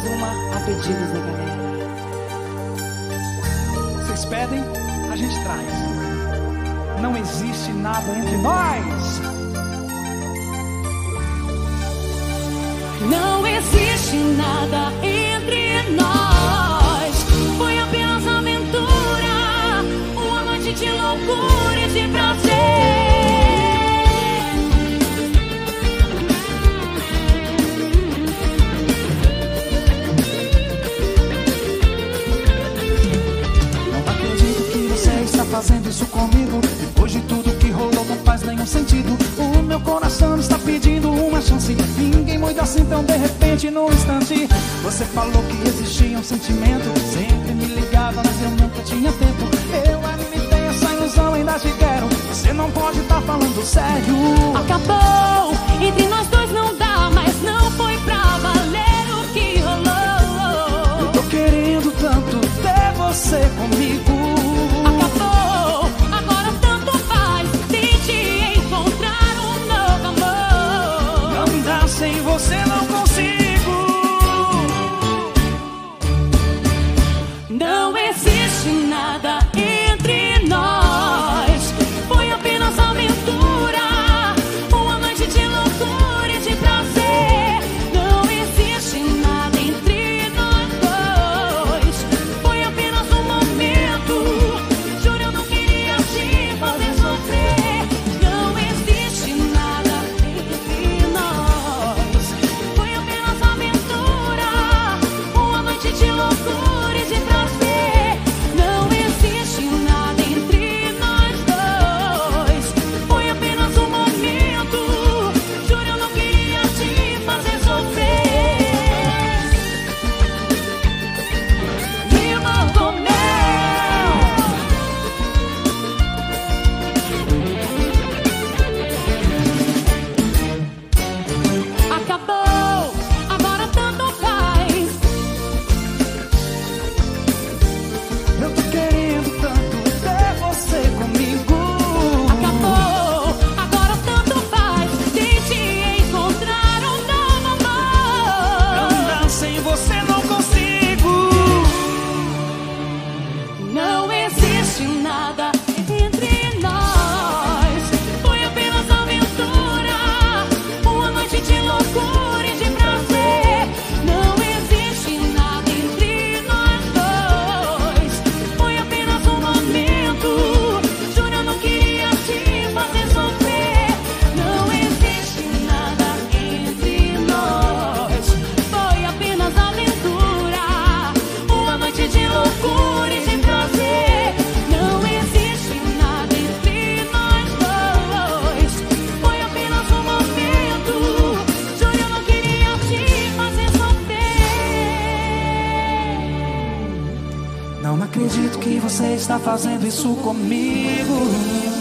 turma, a pedidos da galera. Vocês pedem, a gente traz. Não existe nada entre nós. Não existe nada entre nós. Foi apenas aventura, uma noite de loucura e de prazer. Fazendo isso comigo, depois de tudo que rolou não faz nenhum sentido. O meu coração está pedindo uma chance. Ninguém muda assim tão de repente, num instante. Você falou que existia um sentimento, sempre me ligava, mas eu nunca tinha tempo. Eu alimentei essa ilusão, ainda te quero. Você não pode estar falando sério. Acabou, entre nós dois não dá, mas não foi pra valer o que rolou. Eu tô querendo tanto ter você comigo. Sem você não consigo. Não existe nada entre nós. Foi apenas aventura, uma noite de loucura e de prazer. Não existe nada entre nós dois. Foi apenas um momento. Juro, eu não queria te fazer sofrer. Não existe nada entre nós. De loucura e de prazer. Não existe nada entre nós dois. Foi apenas um momento. Juro, eu não queria te fazer sofrer. Rima com mel. Acabou, agora tanto faz. Eu tô querendo tanto ter você comigo. Acabou, agora tanto faz. Tente encontrar um novo amor. Andar sem você não consigo. Não existe nada entre nós. Foi apenas aventura, uma noite de loucura e de prazer. Não existe nada entre nós dois. Foi apenas um momento. Juro, eu não queria te fazer sofrer. Não existe nada entre nós. Foi apenas aventura, uma noite de loucura e de prazer. Não existe nada entre nós dois. Foi apenas um momento. Juro, eu não queria te fazer sofrer. Não acredito que você está fazendo isso comigo.